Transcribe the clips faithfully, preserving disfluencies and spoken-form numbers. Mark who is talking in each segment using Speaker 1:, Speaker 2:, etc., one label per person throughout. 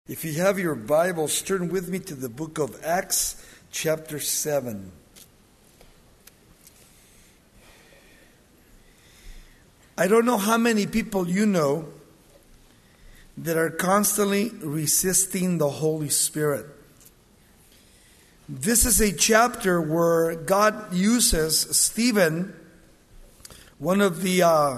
Speaker 1: If you have your Bibles, turn with me to the book of Acts, chapter seven. I don't know how many people you know that are constantly resisting the Holy Spirit. This is a chapter where God uses Stephen, one of the uh,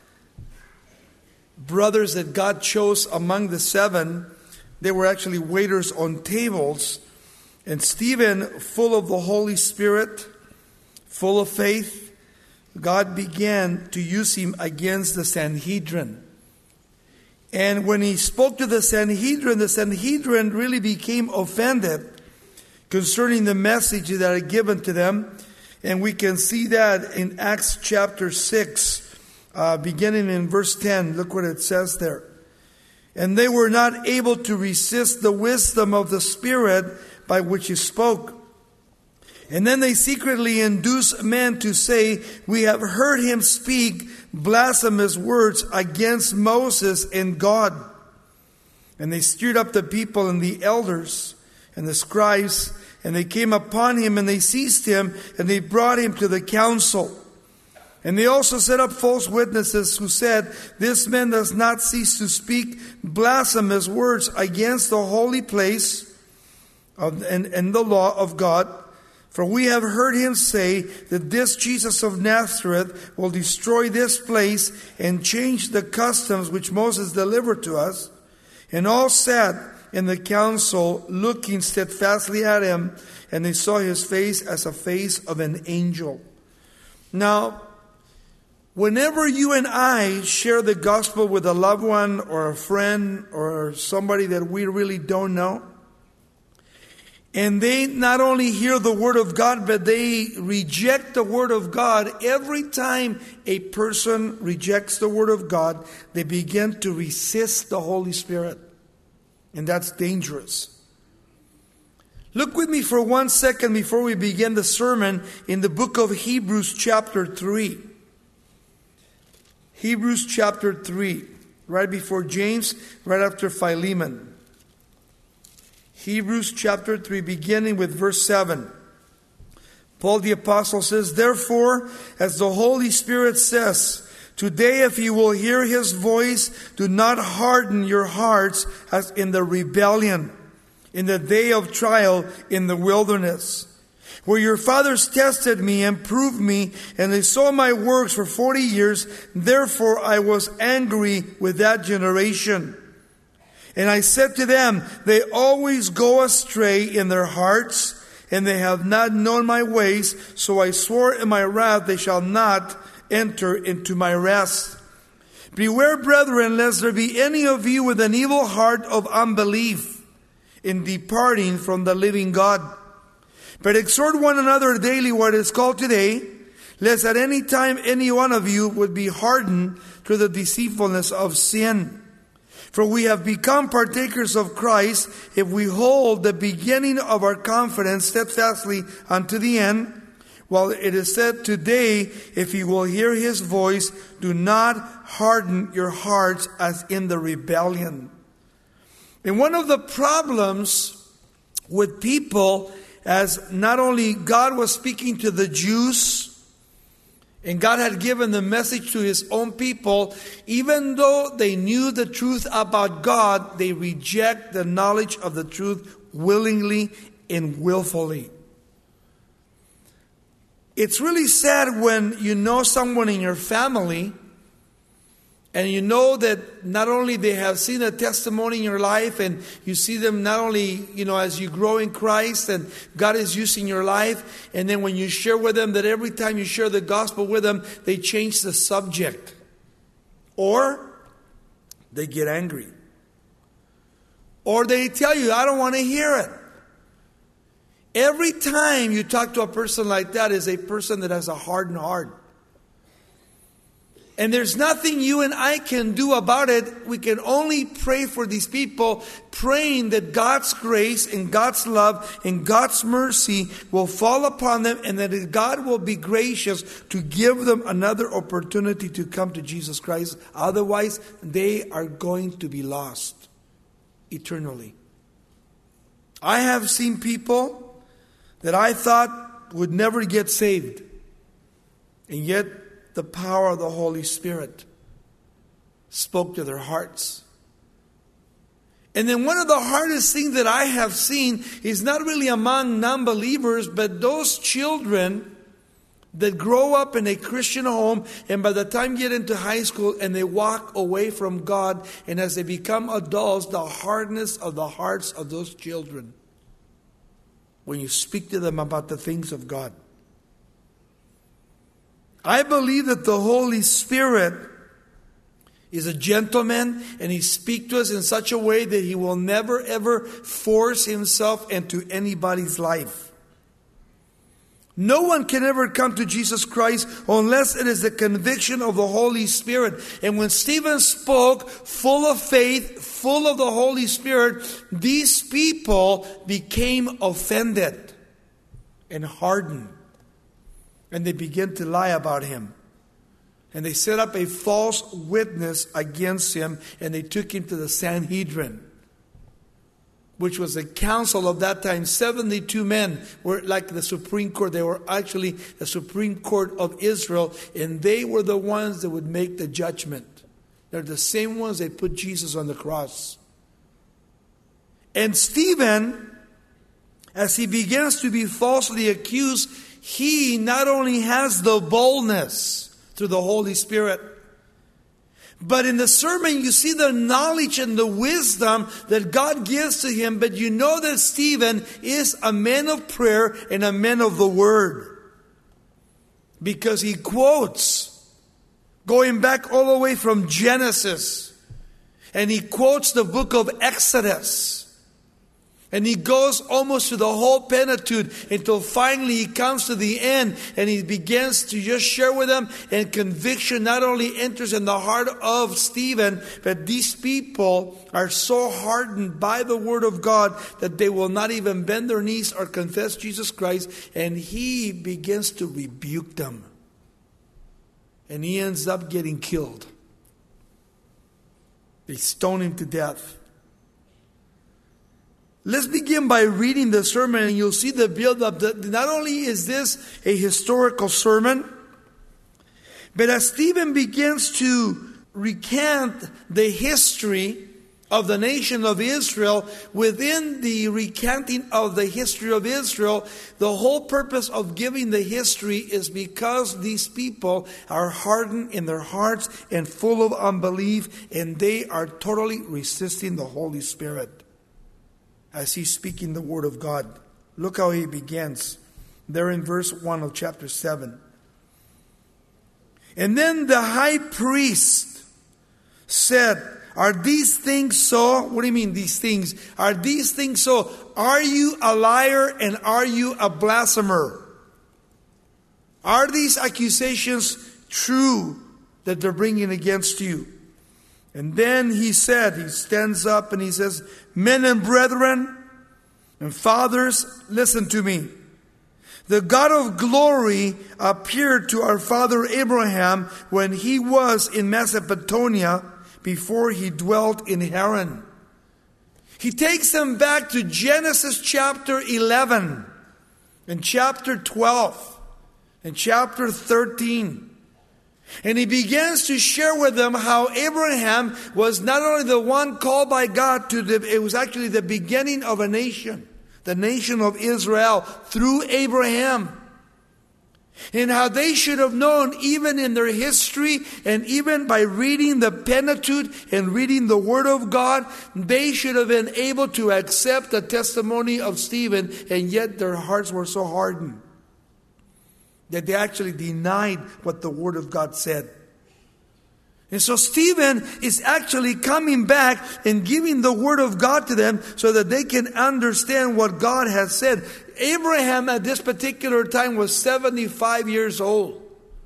Speaker 1: brothers that God chose among the seven. They were actually waiters on tables. And Stephen, full of the Holy Spirit, full of faith, God began to use him against the Sanhedrin. And when he spoke to the Sanhedrin, the Sanhedrin really became offended concerning the message that had given to them. And we can see that in Acts chapter six, uh, beginning in verse ten. Look what it says there. And they were not able to resist the wisdom of the Spirit by which he spoke. And then they secretly induced men to say, "We have heard him speak blasphemous words against Moses and God." And they stirred up the people and the elders and the scribes, and they came upon him and they seized him and they brought him to the council. And they also set up false witnesses who said, "This man does not cease to speak blasphemous words against the holy place of, and, and the law of God. For we have heard him say that this Jesus of Nazareth will destroy this place and change the customs which Moses delivered to us." And all sat in the council looking steadfastly at him, and they saw his face as a face of an angel. Now, whenever you and I share the gospel with a loved one or a friend or somebody that we really don't know, and they not only hear the word of God, but they reject the word of God, every time a person rejects the word of God, they begin to resist the Holy Spirit. And that's dangerous. Look with me for one second before we begin the sermon in the book of Hebrews chapter three. Hebrews chapter three, right before James, right after Philemon. Hebrews chapter three, beginning with verse seven. Paul the Apostle says, "Therefore, as the Holy Spirit says, today if you will hear his voice, do not harden your hearts as in the rebellion, in the day of trial in the wilderness, where your fathers tested me and proved me, and they saw my works for forty years. Therefore I was angry with that generation. And I said to them, they always go astray in their hearts, and they have not known my ways. So I swore in my wrath, they shall not enter into my rest. Beware, brethren, lest there be any of you with an evil heart of unbelief in departing from the living God. But exhort one another daily what is called today, lest at any time any one of you would be hardened through the deceitfulness of sin. For we have become partakers of Christ if we hold the beginning of our confidence steadfastly unto the end. While it is said today, if you will hear his voice, do not harden your hearts as in the rebellion." And one of the problems with people, as not only God was speaking to the Jews, and God had given the message to his own people, even though they knew the truth about God, they reject the knowledge of the truth willingly and willfully. It's really sad when you know someone in your family and you know that not only they have seen a testimony in your life, and you see them not only, you know, as you grow in Christ and God is using your life, and then when you share with them, that every time you share the gospel with them, they change the subject. Or they get angry. Or they tell you, "I don't want to hear it." Every time you talk to a person like that is a person that has a hardened heart. And there's nothing you and I can do about it. We can only pray for these people, praying that God's grace and God's love and God's mercy will fall upon them, and that God will be gracious to give them another opportunity to come to Jesus Christ. Otherwise, they are going to be lost. eternally. I have seen people that I thought would never get saved, and yet the power of the Holy Spirit spoke to their hearts. And then one of the hardest things that I have seen is not really among non-believers, but those children that grow up in a Christian home, and by the time you get into high school and they walk away from God, and as they become adults, the hardness of the hearts of those children when you speak to them about the things of God. I believe that the Holy Spirit is a gentleman, and He speaks to us in such a way that He will never ever force Himself into anybody's life. No one can ever come to Jesus Christ unless it is the conviction of the Holy Spirit. And when Stephen spoke, full of faith, full of the Holy Spirit, these people became offended and hardened. And they began to lie about him. And they set up a false witness against him, and they took him to the Sanhedrin, which was the council of that time. seventy-two men were like the Supreme Court. They were actually the Supreme Court of Israel, and they were the ones that would make the judgment. They're the same ones that put Jesus on the cross. And Stephen, as he begins to be falsely accused, he not only has the boldness through the Holy Spirit, but in the sermon, you see the knowledge and the wisdom that God gives to him. But you know that Stephen is a man of prayer and a man of the Word, because he quotes, going back all the way from Genesis, and he quotes the book of Exodus. And he goes almost to the whole Pentateuch until finally he comes to the end, and he begins to just share with them, and conviction not only enters in the heart of Stephen, but these people are so hardened by the Word of God that they will not even bend their knees or confess Jesus Christ, and he begins to rebuke them. And he ends up getting killed. They stone him to death. Let's begin by reading the sermon, and you'll see the build-up. Not only is this a historical sermon, but as Stephen begins to recant the history of the nation of Israel, within the recanting of the history of Israel, the whole purpose of giving the history is because these people are hardened in their hearts and full of unbelief, and they are totally resisting the Holy Spirit as he's speaking the Word of God. Look how he begins there in verse one of chapter seven. And then the high priest said, "Are these things so?" What do you mean, these things? Are these things so? Are you a liar and are you a blasphemer? Are these accusations true that they're bringing against you? And then he said, he stands up and he says, "Men and brethren and fathers, listen to me. The God of glory appeared to our father Abraham when he was in Mesopotamia, before he dwelt in Haran." He takes them back to Genesis chapter eleven and chapter twelve and chapter thirteen. And he begins to share with them how Abraham was not only the one called by God to the, it was actually the beginning of a nation, the nation of Israel, through Abraham. And how they should have known, even in their history, and even by reading the Pentateuch and reading the Word of God, they should have been able to accept the testimony of Stephen, and yet their hearts were so hardened that they actually denied what the Word of God said. And so Stephen is actually coming back and giving the Word of God to them so that they can understand what God has said. Abraham at this particular time was seventy-five years old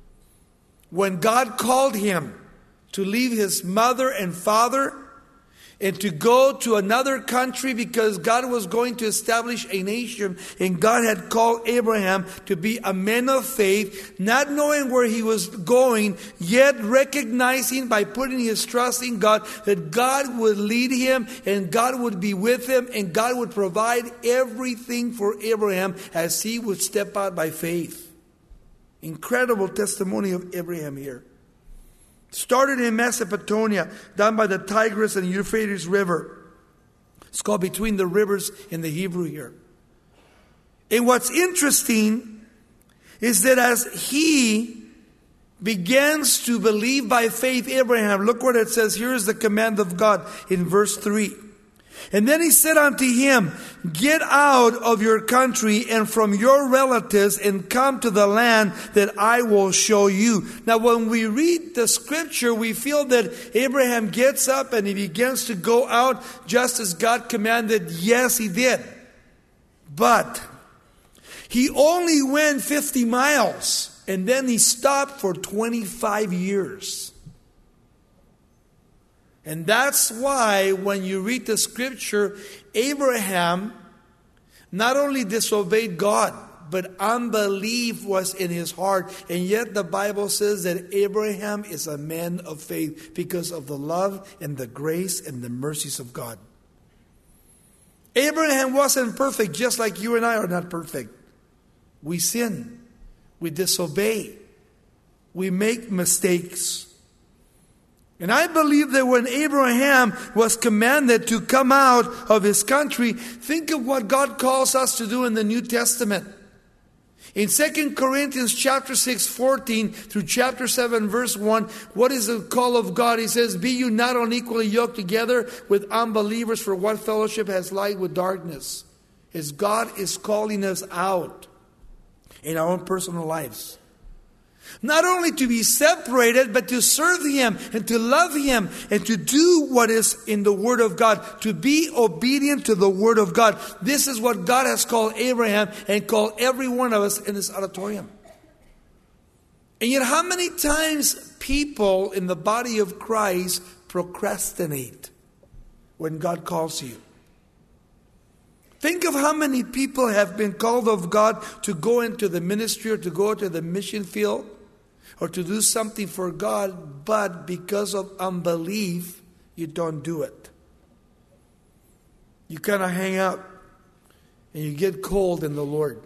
Speaker 1: when God called him to leave his mother and father and to go to another country because God was going to establish a nation, and God had called Abraham to be a man of faith, not knowing where he was going, yet recognizing by putting his trust in God that God would lead him and God would be with him and God would provide everything for Abraham as he would step out by faith. Incredible testimony of Abraham here. Started in Mesopotamia, down by the Tigris and Euphrates River. It's called between the rivers in the Hebrew here. And what's interesting is that as he begins to believe by faith, Abraham, look what it says. Here is the command of God in verse three. And then he said unto him, get out of your country and from your relatives and come to the land that I will show you. Now when we read the scripture, we feel that Abraham gets up and he begins to go out just as God commanded. Yes, he did. But he only went fifty miles and then he stopped for twenty-five years. And that's why when you read the scripture, Abraham not only disobeyed God, but unbelief was in his heart. And yet the Bible says that Abraham is a man of faith because of the love and the grace and the mercies of God. Abraham wasn't perfect, just like you and I are not perfect. We sin. We disobey. We make mistakes. And I believe that when Abraham was commanded to come out of his country, think of what God calls us to do in the New Testament. In Second Corinthians chapter six, fourteen through chapter seven, verse one, what is the call of God? He says, be you not unequally yoked together with unbelievers, for what fellowship has light with darkness? As God is calling us out in our own personal lives. Not only to be separated, but to serve Him and to love Him and to do what is in the Word of God. To be obedient to the Word of God. This is what God has called Abraham and called every one of us in this auditorium. And yet how many times people in the body of Christ procrastinate when God calls you? Think of how many people have been called of God to go into the ministry or to go to the mission field or to do something for God, but because of unbelief, you don't do it. You kind of hang out and you get cold in the Lord.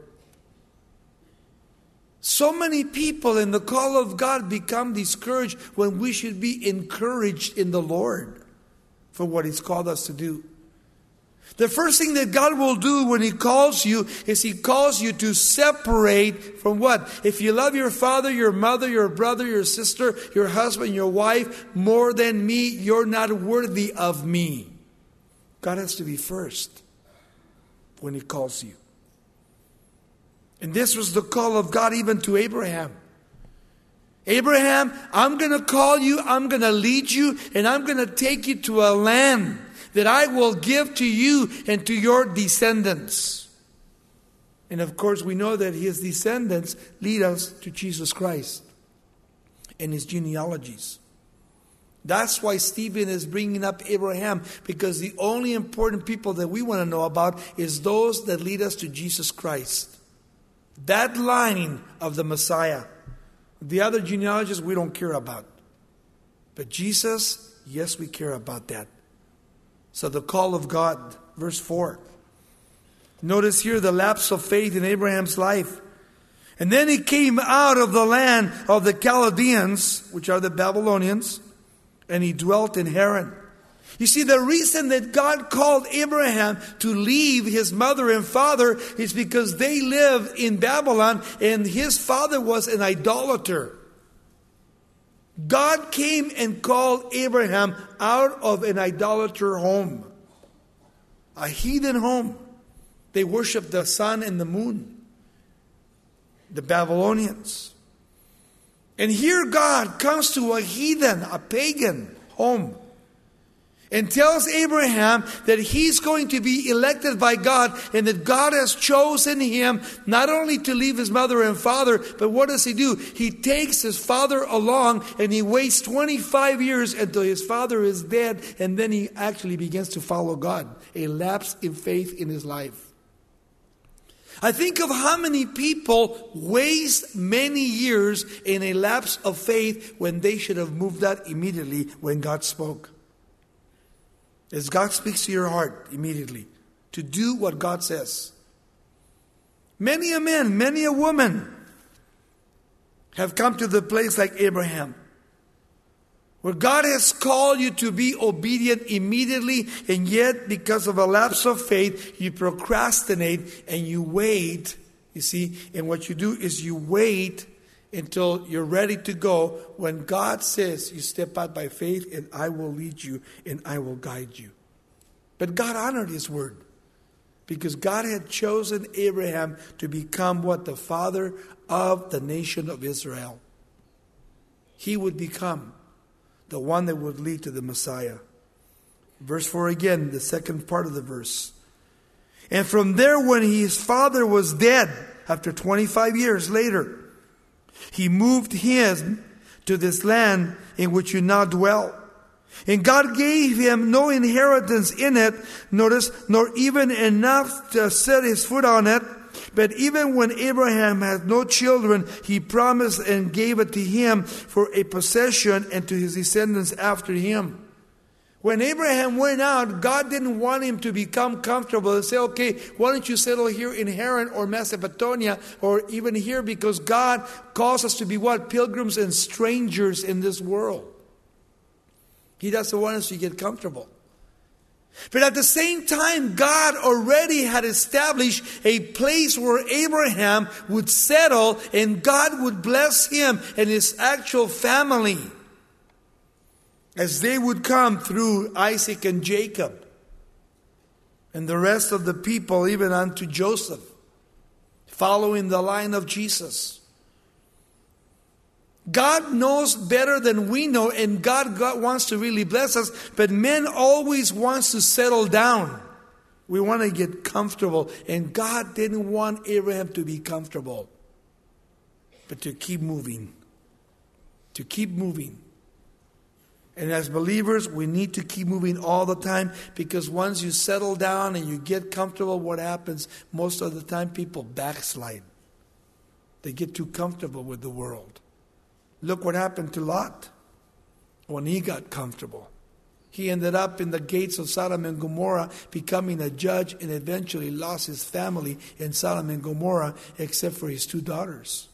Speaker 1: So many people in the call of God become discouraged when we should be encouraged in the Lord for what He's called us to do. The first thing that God will do when He calls you is He calls you to separate from what? If you love your father, your mother, your brother, your sister, your husband, your wife more than me, you're not worthy of me. God has to be first when He calls you. And this was the call of God even to Abraham. Abraham, I'm going to call you, I'm going to lead you, and I'm going to take you to a land that I will give to you and to your descendants. And of course, we know that his descendants lead us to Jesus Christ and his genealogies. That's why Stephen is bringing up Abraham, because the only important people that we want to know about is those that lead us to Jesus Christ. That line of the Messiah. The other genealogies we don't care about. But Jesus, yes, we care about that. So the call of God, verse four. Notice here the lapse of faith in Abraham's life. And then he came out of the land of the Chaldeans, which are the Babylonians, and he dwelt in Haran. You see, the reason that God called Abraham to leave his mother and father is because they lived in Babylon and his father was an idolater. God came and called Abraham out of an idolater home. A heathen home. They worshiped the sun and the moon. The Babylonians. And here God comes to a heathen, a pagan home. and tells Abraham that he's going to be elected by God and that God has chosen him not only to leave his mother and father, but what does he do? He takes his father along and he waits twenty-five years until his father is dead, and then he actually begins to follow God. A lapse in faith in his life. I think of how many people waste many years in a lapse of faith when they should have moved out immediately when God spoke. As God speaks to your heart immediately, to do what God says. Many a man, many a woman have come to the place like Abraham, where God has called you to be obedient immediately, and yet because of a lapse of faith, you procrastinate and you wait. You see, and what you do is you wait until you're ready to go. When God says, you step out by faith and I will lead you and I will guide you. But God honored his word, because God had chosen Abraham to become what? The father of the nation of Israel. He would become the one that would lead to the Messiah. Verse four again, the second part of the verse. And from there, when his father was dead, after twenty-five years later, he moved him to this land in which you now dwell. And God gave him no inheritance in it, notice, nor even enough to set his foot on it. But even when Abraham had no children, he promised and gave it to him for a possession and to his descendants after him. When Abraham went out, God didn't want him to become comfortable and say, okay, why don't you settle here in Haran or Mesopotamia or even here, because God calls us to be what? Pilgrims and strangers in this world. He doesn't want us to get comfortable. But at the same time, God already had established a place where Abraham would settle and God would bless him and his actual family as they would come through Isaac and Jacob and the rest of the people, even unto Joseph, following the line of Jesus. God knows better than we know, and God, God wants to really bless us, but man always wants to settle down. We want to get comfortable, and God didn't want Abraham to be comfortable, but to keep moving, to keep moving. And as believers, we need to keep moving all the time, because once you settle down and you get comfortable, what happens? Most of the time people backslide. They get too comfortable with the world. Look what happened to Lot when he got comfortable. He ended up in the gates of Sodom and Gomorrah, becoming a judge, and eventually lost his family in Sodom and Gomorrah, except for his two daughters.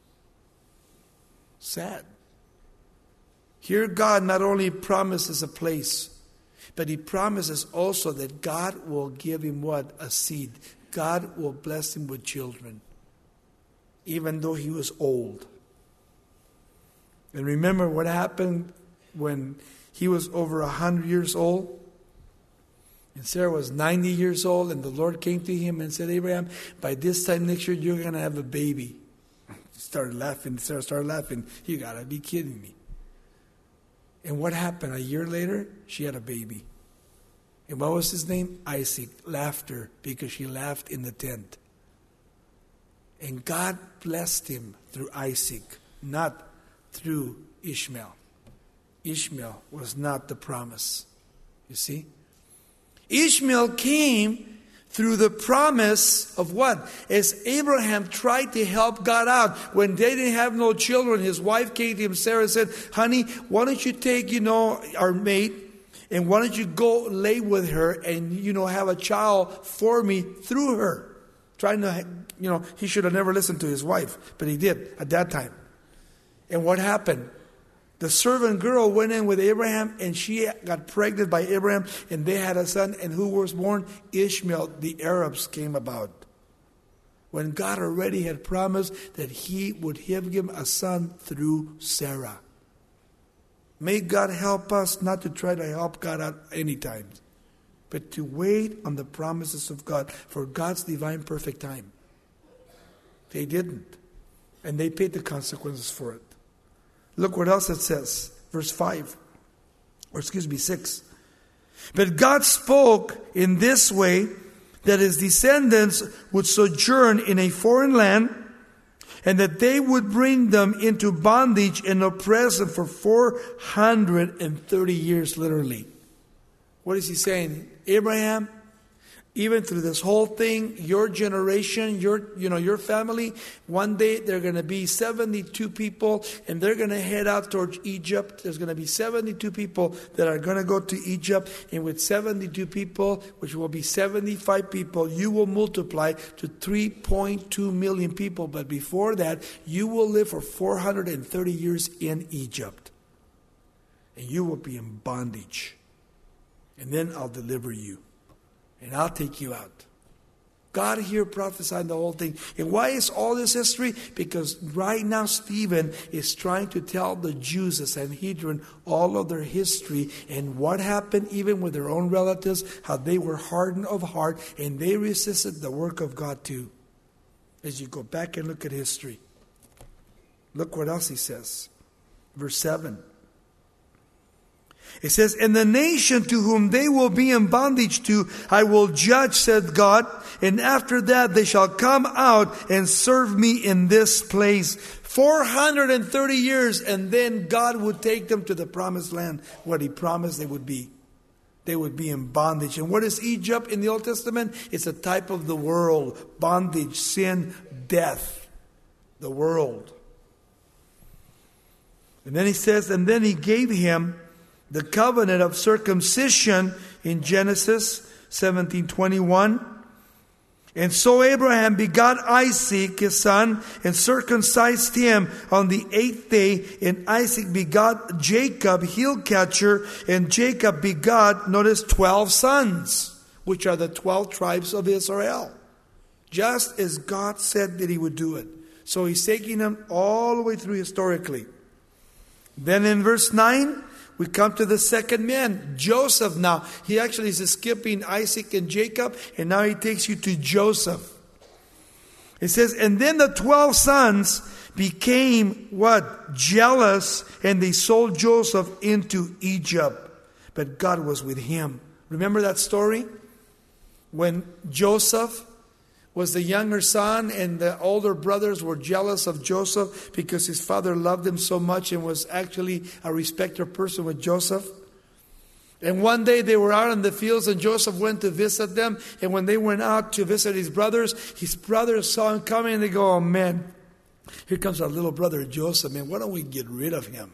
Speaker 1: Sad. Here God not only promises a place, but he promises also that God will give him what? A seed. God will bless him with children, even though he was old. And remember what happened when he was over a hundred years old? And Sarah was ninety years old, and the Lord came to him and said, Abraham, by this time next year, you're going to have a baby. He started laughing. Sarah started laughing. You got to be kidding me. And what happened? A year later, she had a baby. And what was his name? Isaac. Laughter, because she laughed in the tent. And God blessed him through Isaac, not through Ishmael. Ishmael was not the promise. You see? Ishmael came through the promise of what? As Abraham tried to help God out. When they didn't have no children, his wife came to him, Sarah, and said, honey, why don't you take, you know, our mate, and why don't you go lay with her and, you know, have a child for me through her? Trying to, you know, he should have never listened to his wife, but he did at that time. And what happened? The servant girl went in with Abraham, and she got pregnant by Abraham, and they had a son. And who was born? Ishmael. The Arabs came about, when God already had promised that he would give him a son through Sarah. May God help us not to try to help God out any time, but to wait on the promises of God for God's divine perfect time. They didn't, and they paid the consequences for it. Look what else it says. Verse five. Or excuse me, six. But God spoke in this way, that his descendants would sojourn in a foreign land, and that they would bring them into bondage and oppress them for four hundred thirty years, literally. What is he saying? Abraham, even through this whole thing, your generation, your you know, your family, one day there are going to be seventy-two people, and they're going to head out towards Egypt. There's going to be seventy-two people that are going to go to Egypt, and with seventy-two people, which will be seventy-five people, you will multiply to three point two million people. But before that, you will live for four hundred thirty years in Egypt, and you will be in bondage. And then I'll deliver you. And I'll take you out. God here prophesied the whole thing. And why is all this history? Because right now Stephen is trying to tell the Jews, the Sanhedrin, all of their history and what happened even with their own relatives, how they were hardened of heart and they resisted the work of God too. As you go back and look at history. Look what else he says. Verse seven. It says, and the nation to whom they will be in bondage to, I will judge, said God. And after that they shall come out and serve me in this place. four hundred thirty years, and then God would take them to the promised land, what he promised they would be. They would be in bondage. And what is Egypt in the Old Testament? It's a type of the world. Bondage, sin, death. The world. And then he says, and then he gave him the covenant of circumcision in Genesis seventeen twenty-one. And so Abraham begot Isaac, his son, and circumcised him on the eighth day. And Isaac begot Jacob, heel catcher, and Jacob begot, notice, twelve sons, which are the twelve tribes of Israel. Just as God said that he would do it. So he's taking them all the way through historically. Then in verse nine, we come to the second man, Joseph now. He actually is skipping Isaac and Jacob, and now he takes you to Joseph. It says, and then the twelve sons became what? Jealous, and they sold Joseph into Egypt. But God was with him. Remember that story? When Joseph was the younger son, and the older brothers were jealous of Joseph because his father loved him so much and was actually a respected person with Joseph. And one day they were out in the fields, and Joseph went to visit them. And when they went out to visit his brothers, his brothers saw him coming, and they go, oh man, here comes our little brother Joseph. Man, why don't we get rid of him?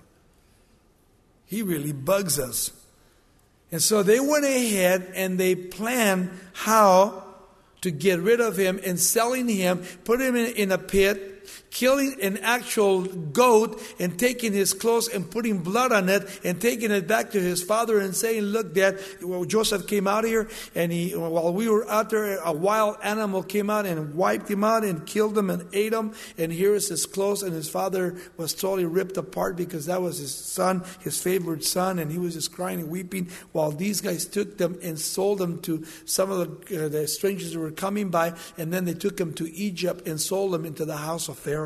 Speaker 1: He really bugs us. And so they went ahead and they planned how to get rid of him, and selling him, put him in, in a pit, killing an actual goat and taking his clothes and putting blood on it and taking it back to his father and saying, look, Dad, well, Joseph came out here, and he, while we were out there, a wild animal came out and wiped him out and killed him and ate him, and here is his clothes. And his father was totally ripped apart because that was his son, his favorite son, and he was just crying and weeping while these guys took them and sold them to some of the, uh, the strangers who were coming by, and then they took him to Egypt and sold him into the house of Pharaoh.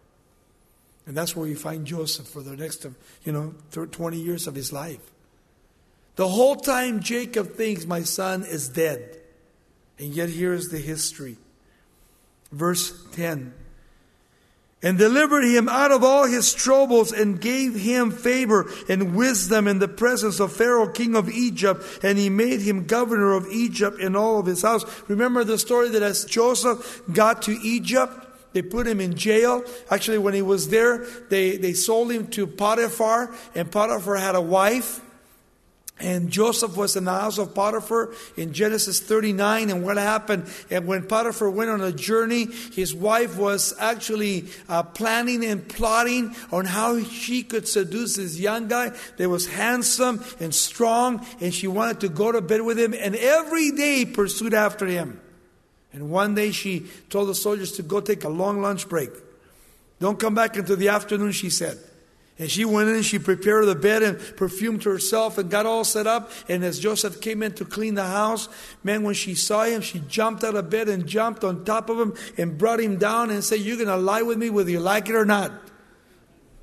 Speaker 1: And that's where you find Joseph for the next, you know, twenty years of his life. The whole time Jacob thinks my son is dead. And yet here is the history. Verse ten. And delivered him out of all his troubles, and gave him favor and wisdom in the presence of Pharaoh, king of Egypt. And he made him governor of Egypt and all of his house. Remember the story that as Joseph got to Egypt, they put him in jail. Actually, when he was there, they, they sold him to Potiphar. And Potiphar had a wife. And Joseph was in the house of Potiphar in Genesis thirty-nine. And what happened? And when Potiphar went on a journey, his wife was actually uh, planning and plotting on how she could seduce this young guy that was handsome and strong. And she wanted to go to bed with him. And every day pursued after him. And one day she told the soldiers to go take a long lunch break. Don't come back until the afternoon, she said. And she went in and she prepared the bed and perfumed herself and got all set up. And as Joseph came in to clean the house, man, when she saw him, she jumped out of bed and jumped on top of him and brought him down and said, you're going to lie with me whether you like it or not.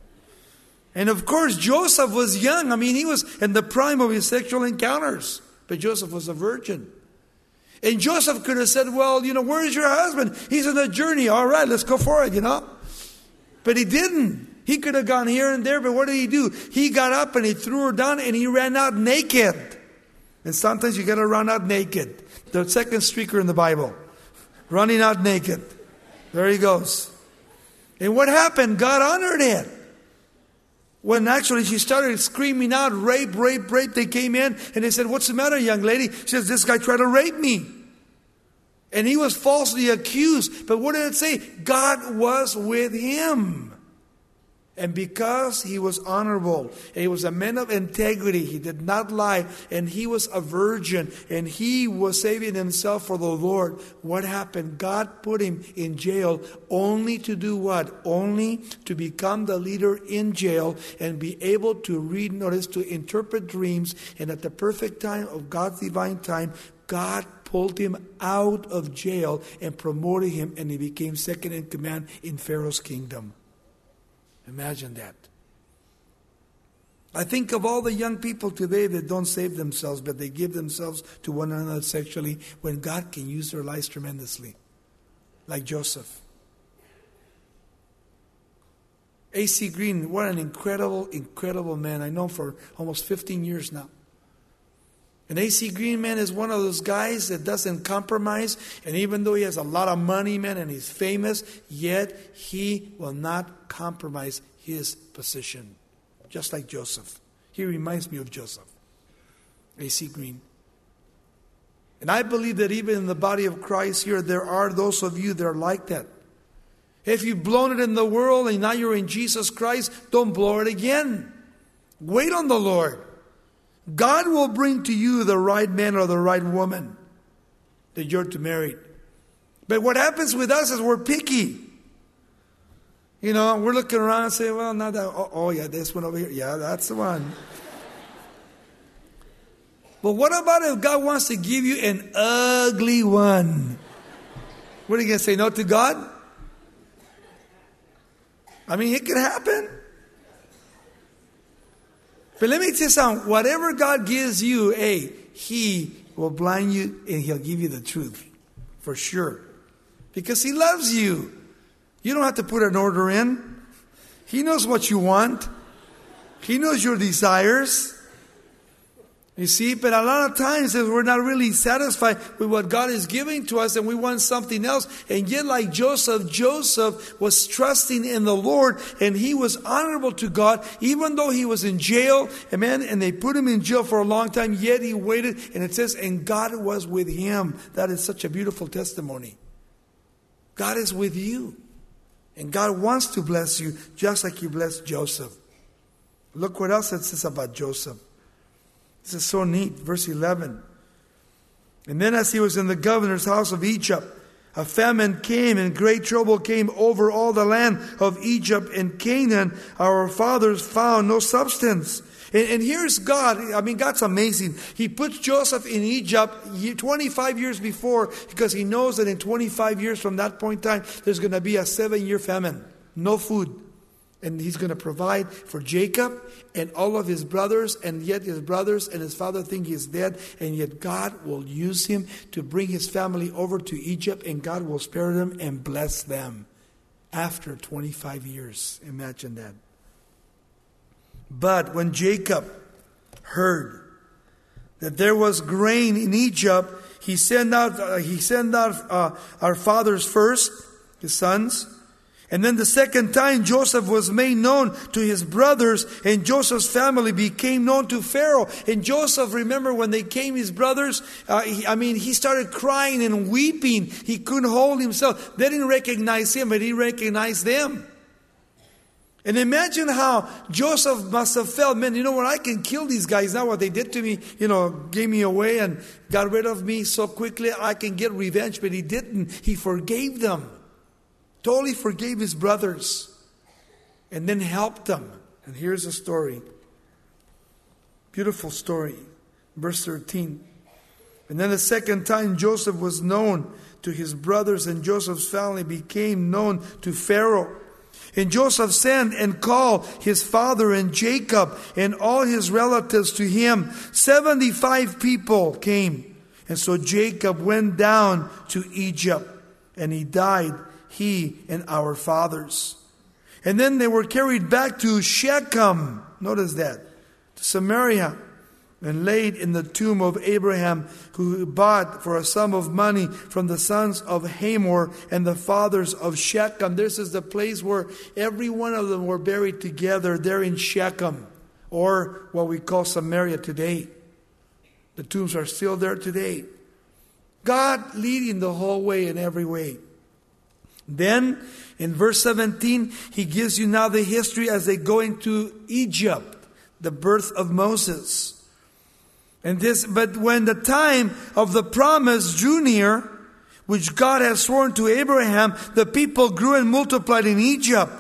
Speaker 1: And of course, Joseph was young. I mean, he was in the prime of his sexual encounters. But Joseph was a virgin. And Joseph could have said, well, you know, where is your husband? He's on a journey. All right, let's go for it, you know. But he didn't. He could have gone here and there, but what did he do? He got up and he threw her down and he ran out naked. And sometimes you got to run out naked. The second streaker in the Bible. Running out naked. There he goes. And what happened? God honored it. When actually she started screaming out, rape, rape, rape, they came in and they said, what's the matter, young lady? She says, this guy tried to rape me. And he was falsely accused. But what did it say? God was with him. And because he was honorable, and he was a man of integrity, he did not lie, and he was a virgin, and he was saving himself for the Lord, what happened? God put him in jail only to do what? Only to become the leader in jail and be able to read, notice, to interpret dreams, and at the perfect time of God's divine time, God pulled him out of jail and promoted him, and he became second in command in Pharaoh's kingdom. Imagine that. I think of all the young people today that don't save themselves, but they give themselves to one another sexually, when God can use their lives tremendously. Like Joseph. A C Green, what an incredible, incredible man. I know him for almost fifteen years now. And A C Green, man, is one of those guys that doesn't compromise. And even though he has a lot of money, man, and he's famous, yet he will not compromise his position. Just like Joseph. He reminds me of Joseph. A C Green. And I believe that even in the body of Christ here, there are those of you that are like that. If you've blown it in the world and now you're in Jesus Christ, don't blow it again. Wait on the Lord. God will bring to you the right man or the right woman that you're to marry. But what happens with us is we're picky. You know, we're looking around and say, well, not that. Oh, oh yeah, this one over here. Yeah, that's the one. But what about if God wants to give you an ugly one? What are you going to say, no to God? I mean, it could happen. But let me tell you something. Whatever God gives you, hey, He will blind you and He'll give you the truth. For sure. Because He loves you. You don't have to put an order in. He knows what you want. He knows your desires. You see, but a lot of times we're not really satisfied with what God is giving to us and we want something else. And yet like Joseph, Joseph was trusting in the Lord and he was honorable to God even though he was in jail. Amen. And they put him in jail for a long time, yet he waited. And it says, and God was with him. That is such a beautiful testimony. God is with you. And God wants to bless you just like He blessed Joseph. Look what else it says about Joseph. This is so neat. Verse eleven. And then as he was in the governor's house of Egypt, a famine came and great trouble came over all the land of Egypt and Canaan. Our fathers found no substance. And, and here's God. I mean, God's amazing. He puts Joseph in Egypt twenty-five years before because He knows that in twenty-five years from that point in time, there's going to be a seven-year famine. No food. And He's going to provide for Jacob and all of his brothers. And yet his brothers and his father think he's dead. And yet God will use him to bring his family over to Egypt. And God will spare them and bless them after twenty-five years. Imagine that. But when Jacob heard that there was grain in Egypt, he sent out, uh, he sent out uh, our fathers first, his sons. And then the second time Joseph was made known to his brothers, and Joseph's family became known to Pharaoh. And Joseph, remember when they came, his brothers, uh, he, I mean, he started crying and weeping. He couldn't hold himself. They didn't recognize him, but he recognized them. And imagine how Joseph must have felt, man, you know what, I can kill these guys now. What they did to me, you know, gave me away and got rid of me so quickly, I can get revenge. But he didn't. He forgave them. Totally forgave his brothers. And then helped them. And here's the story. Beautiful story. Verse thirteen. And then the second time Joseph was known to his brothers, and Joseph's family became known to Pharaoh. And Joseph sent and called his father and Jacob and all his relatives to him. Seventy-five people came. And so Jacob went down to Egypt, and he died, he and our fathers. And then they were carried back to Shechem. Notice that. To Samaria. And laid in the tomb of Abraham, who bought for a sum of money from the sons of Hamor and the fathers of Shechem. This is the place where every one of them were buried together. They're in Shechem, or what we call Samaria today. The tombs are still there today. God leading the whole way in every way. Then, in verse seventeen, he gives you now the history as they go into Egypt, the birth of Moses. And this, but when the time of the promise drew near, which God had sworn to Abraham, the people grew and multiplied in Egypt.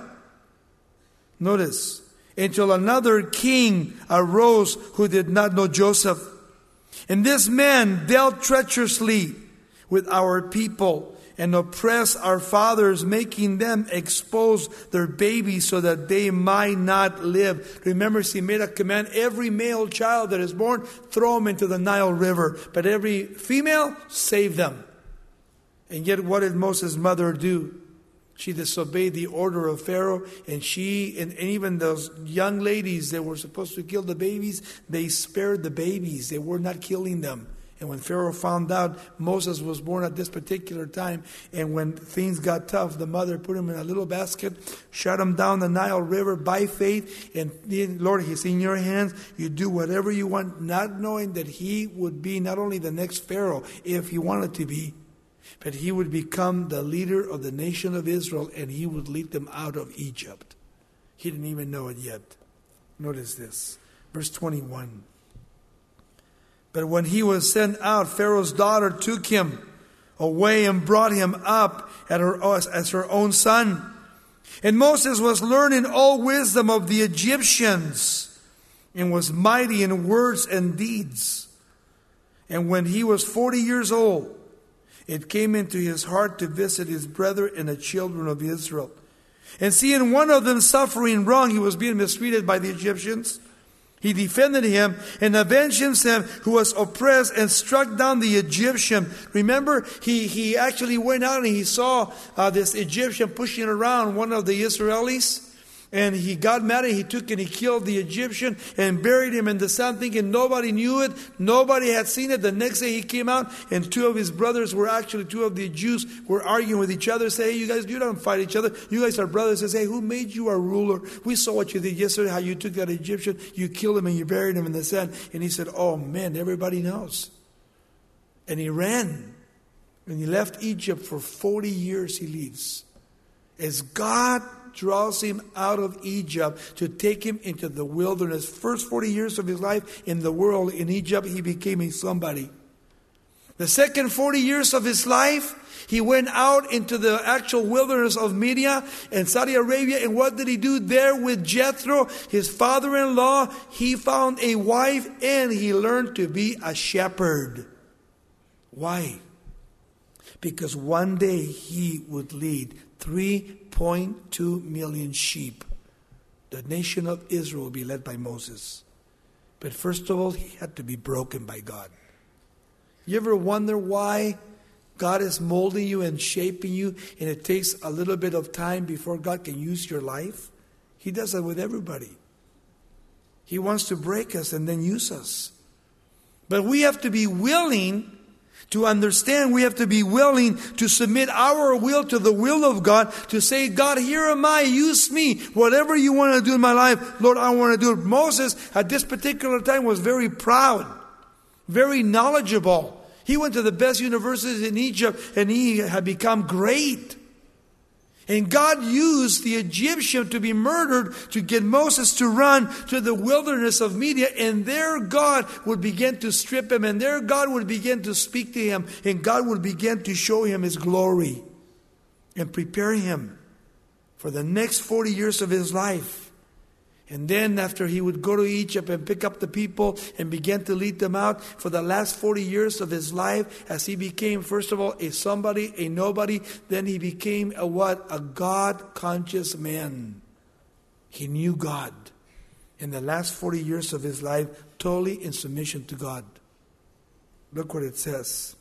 Speaker 1: Notice, until another king arose who did not know Joseph. And this man dealt treacherously with our people and oppressed our fathers, making them expose their babies so that they might not live. Remember, he made a command, every male child that is born, throw them into the Nile River. But every female, save them. And yet what did Moses' mother do? She disobeyed the order of Pharaoh, and she, and, and even those young ladies that were supposed to kill the babies, they spared the babies. They were not killing them. And when Pharaoh found out Moses was born at this particular time, and when things got tough, the mother put him in a little basket, shut him down the Nile River by faith, and Lord, he's in your hands. You do whatever you want, not knowing that he would be not only the next Pharaoh, if he wanted to be, but he would become the leader of the nation of Israel, and he would lead them out of Egypt. He didn't even know it yet. Notice this, verse twenty-one. But when he was sent out, Pharaoh's daughter took him away and brought him up at her, as her own son. And Moses was learning all wisdom of the Egyptians and was mighty in words and deeds. And when he was forty years old, it came into his heart to visit his brethren and the children of Israel. And seeing one of them suffering wrong, he was being mistreated by the Egyptians. He defended him and avenged himself who was oppressed and struck down the Egyptian. Remember, he, he actually went out and he saw uh, this Egyptian pushing around one of the Israelis. And he got mad and he took and he killed the Egyptian and buried him in the sand, thinking nobody knew it. Nobody had seen it. The next day he came out and two of his brothers were actually, two of the Jews were arguing with each other. Say, hey, you guys, you don't fight each other. You guys are brothers. Says, hey, who made you a ruler? We saw what you did yesterday, how you took that Egyptian, you killed him and you buried him in the sand. And he said, oh man, everybody knows. And he ran. And he left Egypt for forty years he leaves. As God draws him out of Egypt to take him into the wilderness. First forty years of his life in the world, in Egypt, he became a somebody. The second forty years of his life, he went out into the actual wilderness of Midian and Saudi Arabia. And what did he do there with Jethro, his father-in-law? He found a wife and he learned to be a shepherd. Why? Because one day he would lead three point two million sheep. The nation of Israel will be led by Moses. But first of all, he had to be broken by God. You ever wonder why God is molding you and shaping you, and it takes a little bit of time before God can use your life? He does that with everybody. He wants to break us and then use us. But we have to be willing to understand, we have to be willing to submit our will to the will of God, to say, God, here am I, use me. Whatever you want to do in my life, Lord, I want to do it. Moses, at this particular time, was very proud, very knowledgeable. He went to the best universities in Egypt, and he had become great. And God used the Egyptian to be murdered to get Moses to run to the wilderness of Midian. And there God would begin to strip him. And there God would begin to speak to him. And God would begin to show him his glory. And prepare him for the next forty years of his life. And then after he would go to Egypt and pick up the people and begin to lead them out for the last forty years of his life, as he became, first of all, a somebody, a nobody, then he became a what? A God-conscious man. He knew God. In the last forty years of his life, totally in submission to God. Look what it says.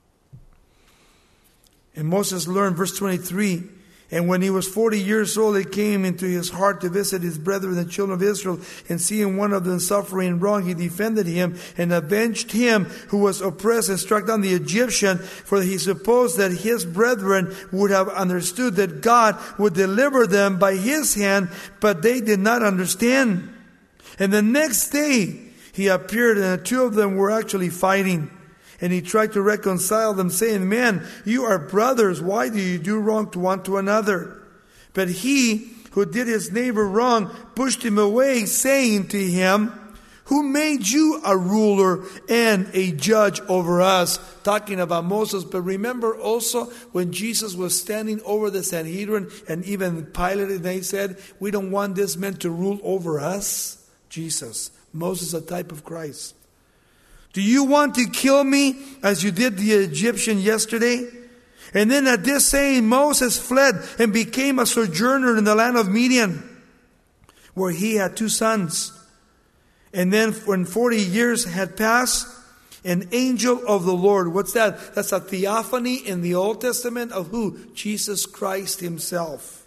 Speaker 1: And Moses learned, verse twenty-three, and when he was forty years old, it came into his heart to visit his brethren, the children of Israel, and seeing one of them suffering wrong, he defended him and avenged him who was oppressed and struck down the Egyptian, for he supposed that his brethren would have understood that God would deliver them by his hand, but they did not understand. And the next day he appeared, and the two of them were actually fighting. And he tried to reconcile them, saying, "Man, you are brothers. Why do you do wrong to one to another?" But he who did his neighbor wrong pushed him away, saying to him, "Who made you a ruler and a judge over us?" Talking about Moses. But remember also when Jesus was standing over the Sanhedrin, and even Pilate, and they said, "We don't want this man to rule over us." Jesus. Moses, a type of Christ. "Do you want to kill me as you did the Egyptian yesterday?" And then at this saying, Moses fled and became a sojourner in the land of Midian, where he had two sons. And then when forty years had passed, an angel of the Lord, what's that? That's a theophany in the Old Testament of who? Jesus Christ himself.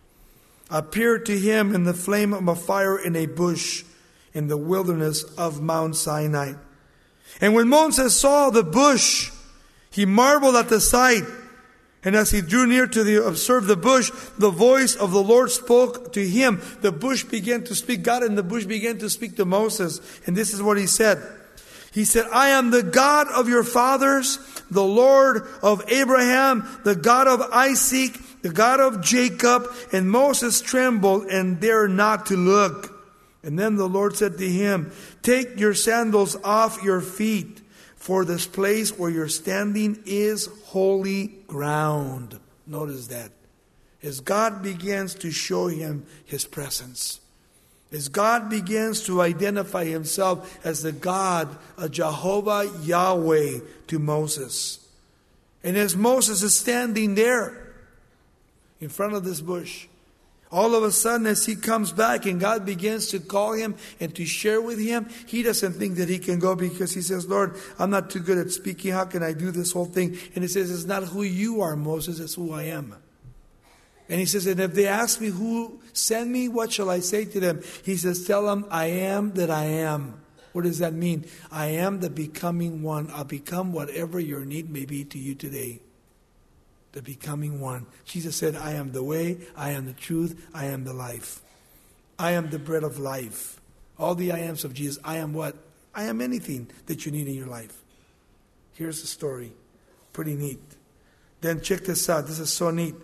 Speaker 1: Appeared to him in the flame of a fire in a bush in the wilderness of Mount Sinai. And when Moses saw the bush, he marveled at the sight. And as he drew near to the, observe the bush, the voice of the Lord spoke to him. The bush began to speak. God in the bush began to speak to Moses. And this is what he said. He said, "I am the God of your fathers, the Lord of Abraham, the God of Isaac, the God of Jacob." And Moses trembled and dared not to look. And then the Lord said to him, "Take your sandals off your feet, for this place where you're standing is holy ground." Notice that. As God begins to show him his presence, as God begins to identify himself as the God of Jehovah Yahweh to Moses. And as Moses is standing there in front of this bush, all of a sudden, as he comes back and God begins to call him and to share with him, he doesn't think that he can go, because he says, "Lord, I'm not too good at speaking. How can I do this whole thing?" And he says, "It's not who you are, Moses, it's who I am." And he says, "And if they ask me who sent me, what shall I say to them?" He says, "Tell them, I am that I am." What does that mean? I am the becoming one. I'll become whatever your need may be to you today. The becoming one. Jesus said, "I am the way, I am the truth, I am the life. I am the bread of life." All the I ams of Jesus. I am what? I am anything that you need in your life. Here's the story. Pretty neat. Then check this out. This is so neat.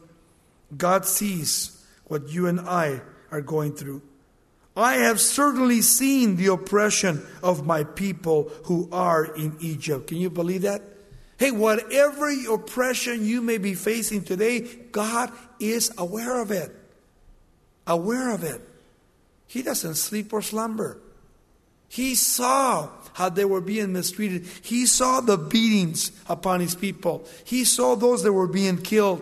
Speaker 1: God sees what you and I are going through. "I have certainly seen the oppression of my people who are in Egypt." Can you believe that? Hey, whatever oppression you may be facing today, God is aware of it. Aware of it. He doesn't sleep or slumber. He saw how they were being mistreated. He saw the beatings upon his people. He saw those that were being killed.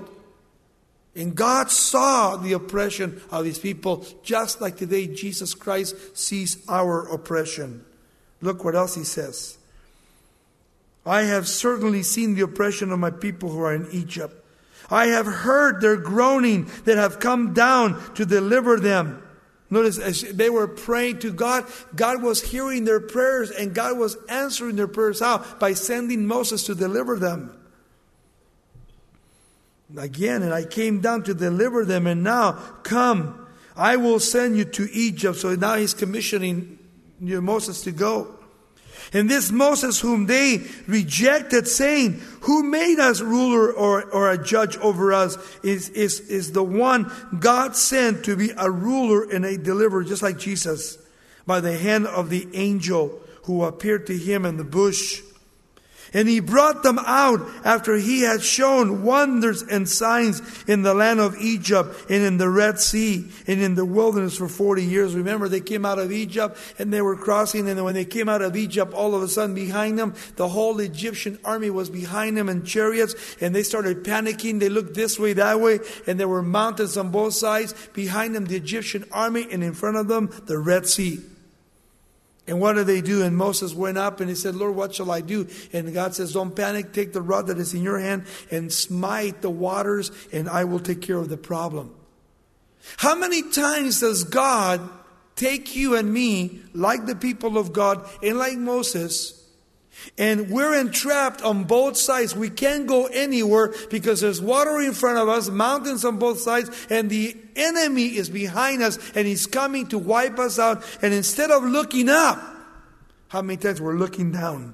Speaker 1: And God saw the oppression of his people, just like today Jesus Christ sees our oppression. Look what else he says. "I have certainly seen the oppression of my people who are in Egypt. I have heard their groaning that have come down to deliver them." Notice, as they were praying to God, God was hearing their prayers, and God was answering their prayers. How? By sending Moses to deliver them. Again, "And I came down to deliver them, and now come, I will send you to Egypt." So now he's commissioning Moses to go. "And this Moses whom they rejected, saying, 'Who made us ruler or, or a judge over us?' is, is, is the one God sent to be a ruler and a deliverer," just like Jesus, "by the hand of the angel who appeared to him in the bush. And he brought them out after he had shown wonders and signs in the land of Egypt and in the Red Sea and in the wilderness for forty years. Remember, they came out of Egypt and they were crossing. And when they came out of Egypt, all of a sudden behind them, the whole Egyptian army was behind them in chariots. And they started panicking. They looked this way, that way. And there were mountains on both sides. Behind them, the Egyptian army. And in front of them, the Red Sea. And what did they do? And Moses went up and he said, Lord, what shall I do? And God says, don't panic. Take the rod that is in your hand and smite the waters, and I will take care of the problem. How many times does God take you and me, like the people of God and like Moses, and we're entrapped on both sides? We can't go anywhere because there's water in front of us, mountains on both sides, and the enemy is behind us and he's coming to wipe us out. And instead of looking up, how many times we're looking down?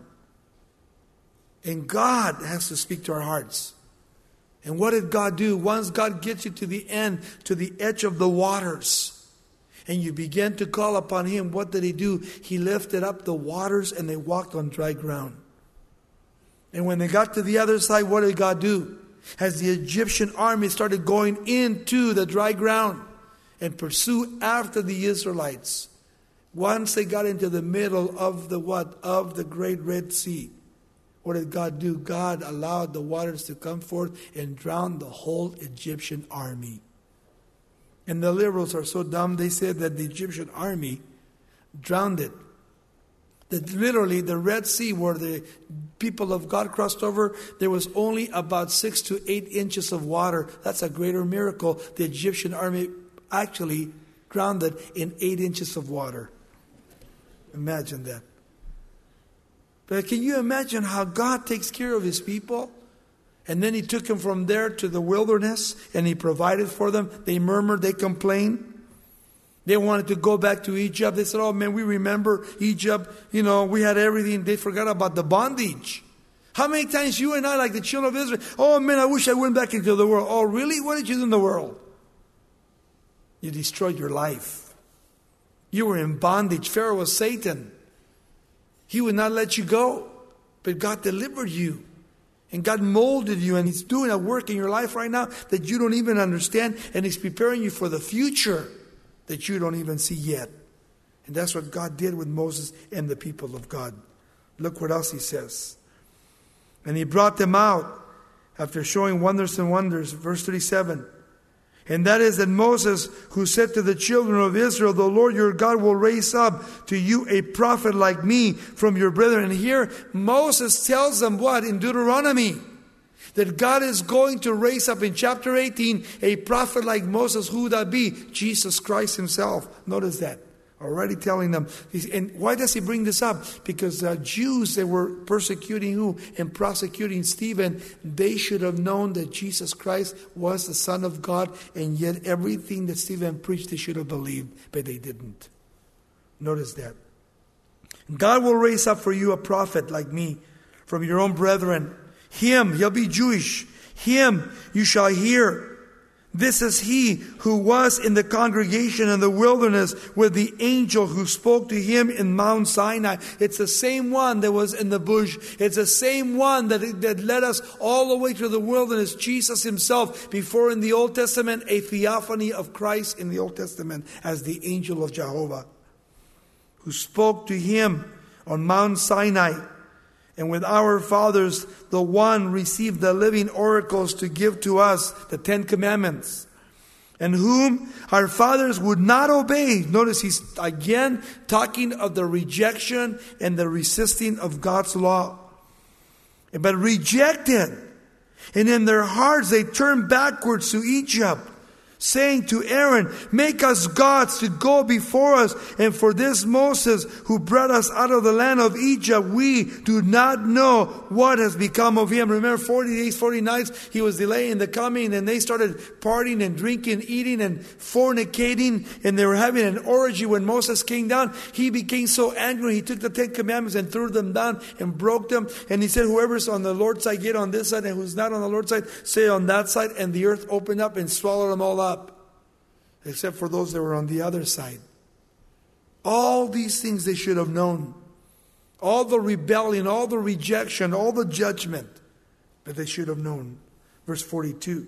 Speaker 1: And God has to speak to our hearts. And what did God do? Once God gets you to the end, to the edge of the waters, and you begin to call upon Him, what did He do? He lifted up the waters and they walked on dry ground. And when they got to the other side, what did God do? As the Egyptian army started going into the dry ground and pursue after the Israelites, once they got into the middle of the what? Of the great Red Sea, what did God do? God allowed the waters to come forth and drown the whole Egyptian army. And the liberals are so dumb, they said that the Egyptian army drowned it. That literally the Red Sea, where the people of God crossed over, there was only about six to eight inches of water. That's a greater miracle. The Egyptian army actually drowned it in eight inches of water. Imagine that. But can you imagine how God takes care of His people? And then He took them from there to the wilderness and He provided for them. They murmured, they complained. They wanted to go back to Egypt. They said, oh man, we remember Egypt. You know, we had everything. They forgot about the bondage. How many times you and I, like the children of Israel, oh man, I wish I went back into the world. Oh really? What did you do in the world? You destroyed your life. You were in bondage. Pharaoh was Satan. He would not let you go. But God delivered you. And God molded you. And He's doing a work in your life right now that you don't even understand. And He's preparing you for the future that you don't even see yet. And that's what God did with Moses and the people of God. Look what else He says. And He brought them out after showing wonders and wonders. Verse thirty-seven. And that is that Moses, who said to the children of Israel, the Lord your God will raise up to you a prophet like me from your brethren. And here Moses tells them what? In Deuteronomy. That God is going to raise up in chapter eighteen a prophet like Moses. Who would that be? Jesus Christ Himself. Notice that. Already telling them. And why does He bring this up? Because the Jews, they were persecuting who? And prosecuting Stephen. They should have known that Jesus Christ was the Son of God. And yet everything that Stephen preached, they should have believed. But they didn't. Notice that. God will raise up for you a prophet like me from your own brethren. Him, he'll be Jewish. Him you shall hear. This is he who was in the congregation in the wilderness with the angel who spoke to him in Mount Sinai. It's the same one that was in the bush. It's the same one that, that led us all the way to the wilderness. Jesus Himself, before in the Old Testament, a theophany of Christ in the Old Testament as the angel of Jehovah, who spoke to him on Mount Sinai. And with our fathers, the one received the living oracles to give to us the Ten Commandments, and whom our fathers would not obey. Notice He's again talking of the rejection and the resisting of God's law. But rejected. And in their hearts they turned backwards to Egypt, saying to Aaron, make us gods to go before us. And for this Moses, who brought us out of the land of Egypt, we do not know what has become of him. Remember, forty days, forty nights, he was delaying the coming, and they started partying and drinking, eating and fornicating, and they were having an orgy. When Moses came down, he became so angry, he took the Ten Commandments and threw them down and broke them. And he said, whoever's on the Lord's side, get on this side, and who's not on the Lord's side, stay on that side. And the earth opened up and swallowed them all up. Except for those that were on the other side. All these things they should have known. all the rebellion, all the rejection, all the judgment. But they should have known. Verse forty-two.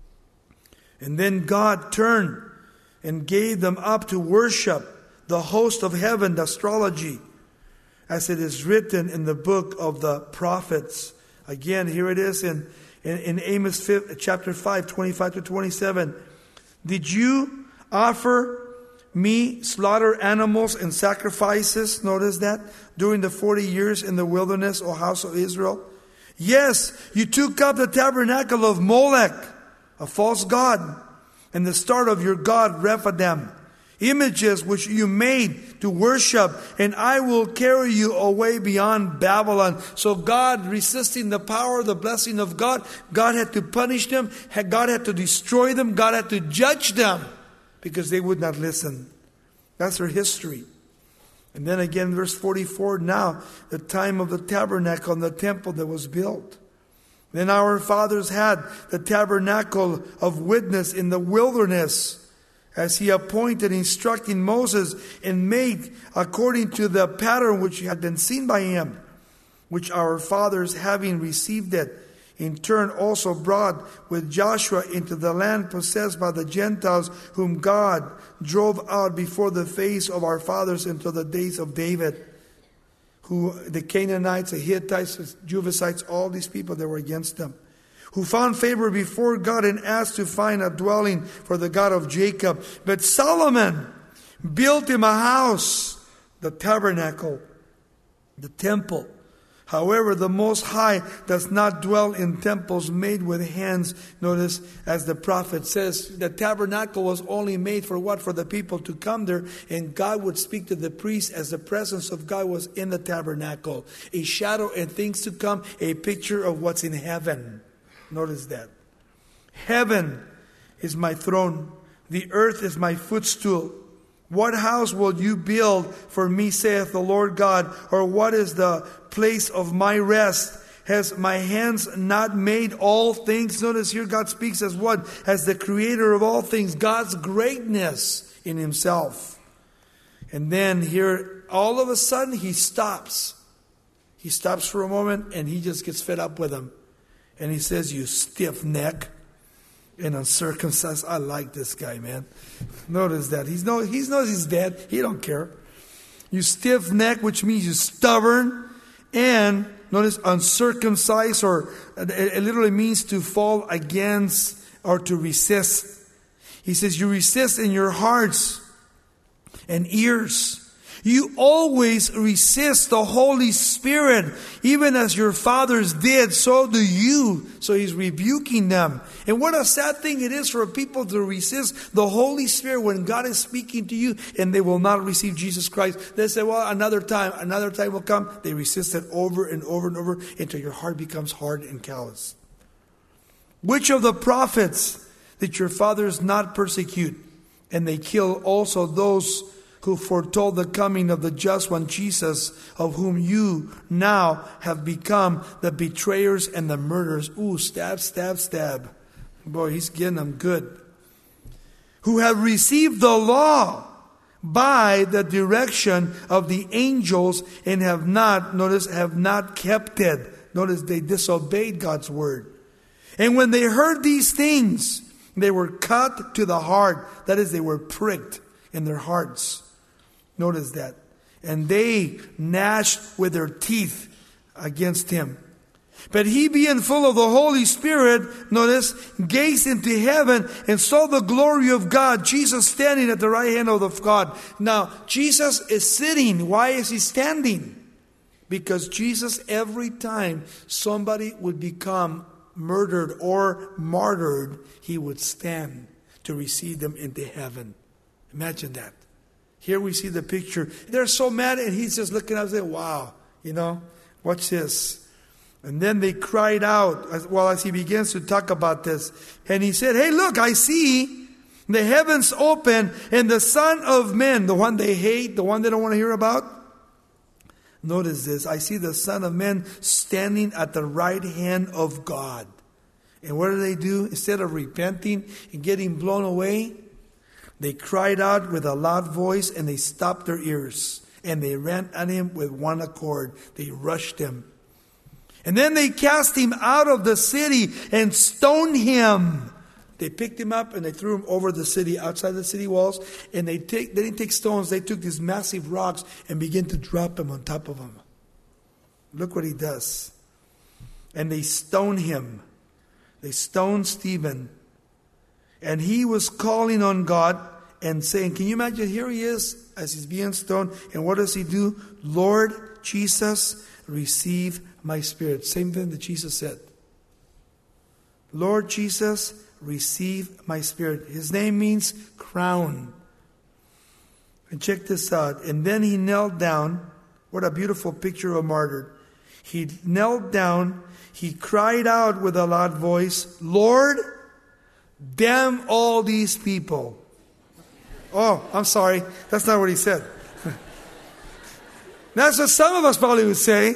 Speaker 1: And then God turned and gave them up to worship the host of heaven, the astrology, as it is written in the book of the prophets. Again, here it is in, in, in Amos chapter five, twenty-five to twenty-seven. Did you offer me slaughter animals and sacrifices? Notice that. During the forty years in the wilderness, O house of Israel. Yes, you took up the tabernacle of Molech, a false god, and the start of your god Rephaim, images which you made to worship, and I will carry you away beyond Babylon. So God, resisting the power, the blessing of God, God had to punish them. God had to destroy them. God had to judge them because they would not listen. That's their history. And then again, verse forty-four, now the time of the tabernacle and the temple that was built. Then our fathers had the tabernacle of witness in the wilderness, as he appointed, instructing Moses, and made according to the pattern which had been seen by him, which our fathers, having received it, in turn also brought with Joshua into the land possessed by the Gentiles, whom God drove out before the face of our fathers until the days of David, who the Canaanites, the Hittites, the Jebusites, all these people that were against them, who found favor before God and asked to find a dwelling for the God of Jacob. But Solomon built him a house, the tabernacle, the temple. However, the Most High does not dwell in temples made with hands. Notice, as the prophet says, the tabernacle was only made for what? For the people to come there. And God would speak to the priest as the presence of God was in the tabernacle. A shadow and things to come, a picture of what's in heaven. Notice that. Heaven is my throne. The earth is my footstool. What house will you build for me, saith the Lord God? Or what is the place of my rest? Has my hands not made all things? Notice here God speaks as what? As the creator of all things. God's greatness in himself. And then here, all of a sudden, he stops. He stops for a moment and he just gets fed up with them. And he says, you stiff neck and uncircumcised. I like this guy, man. Notice that. He's no, he knows he's dead. He don't care. You stiff neck, which means you're stubborn. And notice uncircumcised, or it literally means to fall against or to resist. He says, you resist in your hearts and ears. You always resist the Holy Spirit, even as your fathers did, so do you. So he's rebuking them. And what a sad thing it is for people to resist the Holy Spirit when God is speaking to you and they will not receive Jesus Christ. They say, well, another time, another time will come. They resist it over and over and over until your heart becomes hard and callous. Which of the prophets did your fathers not persecute? And they kill also those who foretold the coming of the just one, Jesus, of whom you now have become the betrayers and the murderers. Ooh, stab, stab, stab. Boy, he's getting them good. Who have received the law by the direction of the angels and have not, notice, have not kept it. Notice they disobeyed God's word. And when they heard these things, they were cut to the heart. That is, they were pricked in their hearts. Notice that. And they gnashed with their teeth against him. But he, being full of the Holy Spirit, notice, gazed into heaven and saw the glory of God, Jesus standing at the right hand of God. Now, Jesus is sitting. Why is he standing? Because Jesus, every time somebody would become murdered or martyred, he would stand to receive them into heaven. Imagine that. Here we see the picture. They're so mad and he's just looking up and saying, wow, you know, watch this. And then they cried out, as well, as he begins to talk about this. And he said, hey, look, I see the heavens open and the Son of Man, the one they hate, the one they don't want to hear about. Notice this. I see the Son of Man standing at the right hand of God. And what do they do? Instead of repenting and getting blown away, they cried out with a loud voice and they stopped their ears and they ran at him with one accord. They rushed him. And then they cast him out of the city and stoned him. They picked him up and they threw him over the city, outside the city walls. And they, take, they didn't take stones. They took these massive rocks and began to drop them on top of him. Look what he does. And they stoned him. They stoned Stephen. And he was calling on God and saying, can you imagine, here he is as he's being stoned. And what does he do? Lord Jesus, receive my spirit. Same thing that Jesus said. Lord Jesus, receive my spirit. His name means crown. And check this out. And then he knelt down. What a beautiful picture of a martyr. He knelt down. He cried out with a loud voice, Lord, damn all these people. Oh, I'm sorry. That's not what he said. That's what some of us probably would say.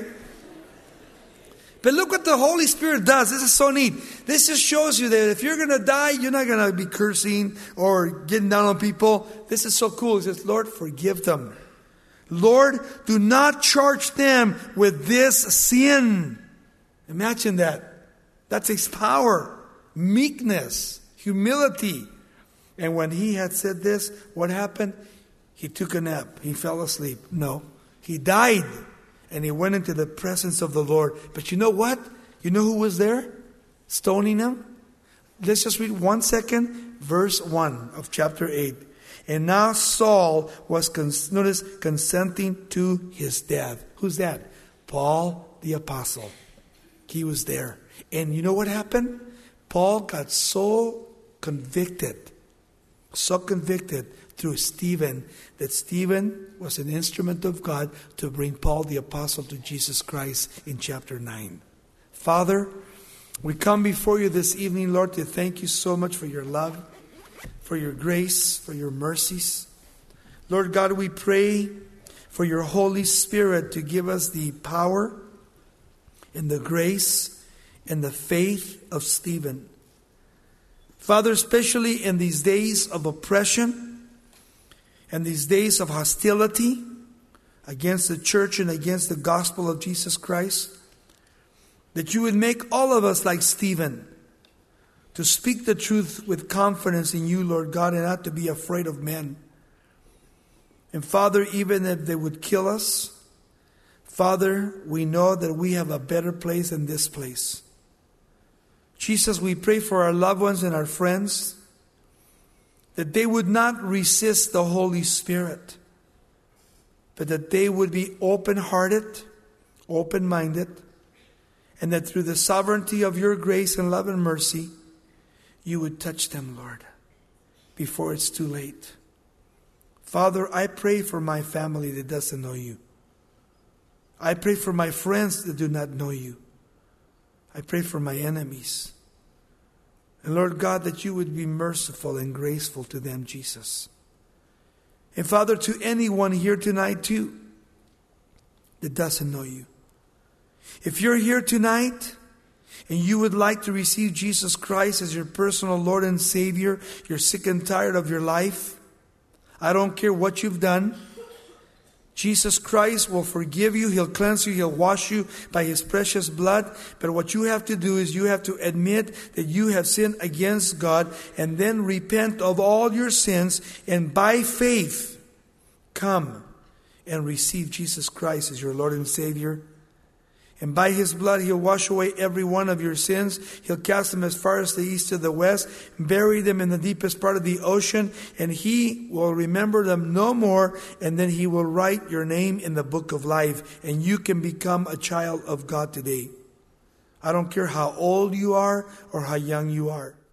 Speaker 1: But look what the Holy Spirit does. This is so neat. This just shows you that if you're going to die, you're not going to be cursing or getting down on people. This is so cool. He says, Lord, forgive them. Lord, do not charge them with this sin. Imagine that. That's His power, meekness, humility. And when he had said this, what happened? He took a nap. He fell asleep. No, he died. And he went into the presence of the Lord. But you know what? You know who was there? Stoning him? Let's just read one second, verse one of chapter eight. And now Saul was, cons- notice, consenting to his death. Who's that? Paul the apostle. He was there. And you know what happened? Paul got so convicted, so convicted through Stephen, that Stephen was an instrument of God to bring Paul the apostle to Jesus Christ in chapter nine. Father, we come before you this evening, Lord, to thank you so much for your love, for your grace, for your mercies. Lord God, we pray for your Holy Spirit to give us the power and the grace and the faith of Stephen. Father, especially in these days of oppression and these days of hostility against the church and against the gospel of Jesus Christ, that you would make all of us like Stephen, to speak the truth with confidence in you, Lord God, and not to be afraid of men. And Father, even if they would kill us, Father, we know that we have a better place than this place. Jesus, we pray for our loved ones and our friends, that they would not resist the Holy Spirit, but that they would be open-hearted, open-minded, and that through the sovereignty of your grace and love and mercy, you would touch them, Lord, before it's too late. Father, I pray for my family that doesn't know you. I pray for my friends that do not know you. I pray for my enemies. And Lord God, that you would be merciful and graceful to them, Jesus. And Father, to anyone here tonight too that doesn't know you. If you're here tonight and you would like to receive Jesus Christ as your personal Lord and Savior, you're sick and tired of your life, I don't care what you've done, Jesus Christ will forgive you. He'll cleanse you. He'll wash you by His precious blood. But what you have to do is you have to admit that you have sinned against God and then repent of all your sins and by faith come and receive Jesus Christ as your Lord and Savior. And by His blood, He'll wash away every one of your sins. He'll cast them as far as the east to the west, bury them in the deepest part of the ocean, and He will remember them no more, and then He will write your name in the book of life, and you can become a child of God today. I don't care how old you are or how young you are.